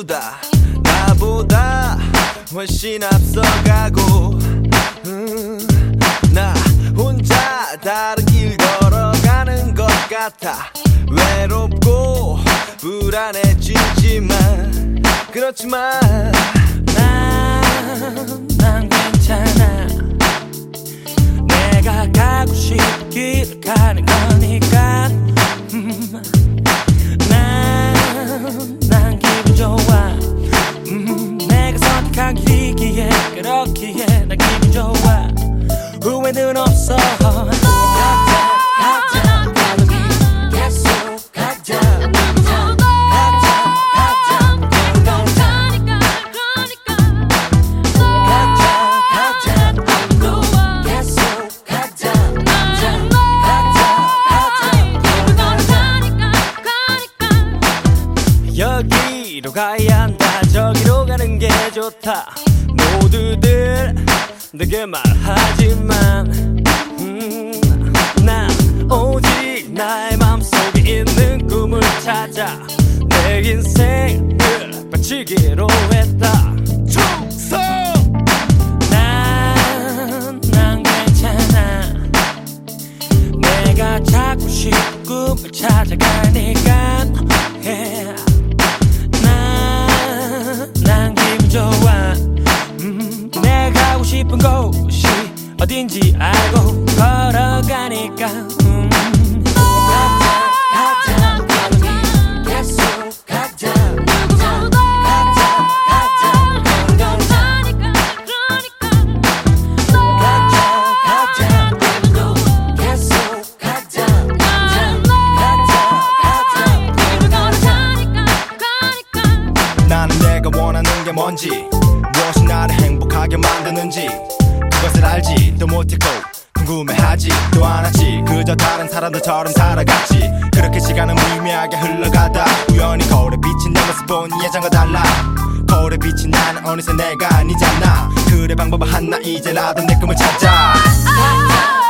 모두 다 나보다 훨씬 앞서가고 나 혼자 다른 길 걸어가는 것 같아. 외롭고 불안해지지만 그렇지만 난 괜찮아. 내가 가고 싶은 길을 가는 거니까. 난 기분 좋아. 내가 선택한 길이기에 그렇기에 난 기분 좋아. 후회는 없어. 여기로 가야 한다 저기로 가는 게 좋다 모두들 내게 말하지만 난 오직 나의 맘속에 있는 꿈을 찾아 내 인생을 바치기로 했다. 충성! 난 괜찮아. 내가 찾고 싶은 꿈을 찾아가니까 yeah. 난 기분 좋아. 내가 가고 싶은 곳이 어딘지 알고 걸어가니까 가자 계속 가자 나는 내가 원하는 게 뭔지 무엇이 나를 행복하게 만드는지 그것을 알지도 못했고 궁금해하지도 않았지. 그저 다른 사람들처럼 살아갔지. 그렇게 시간은 무의미하게 흘러가다 우연히 거울에 비친 내 모습 본 예전과 달라. 거울에 비친 나는 어느새 내가 아니잖아. 그래 방법은 하나 이제라도 내 꿈을 찾자.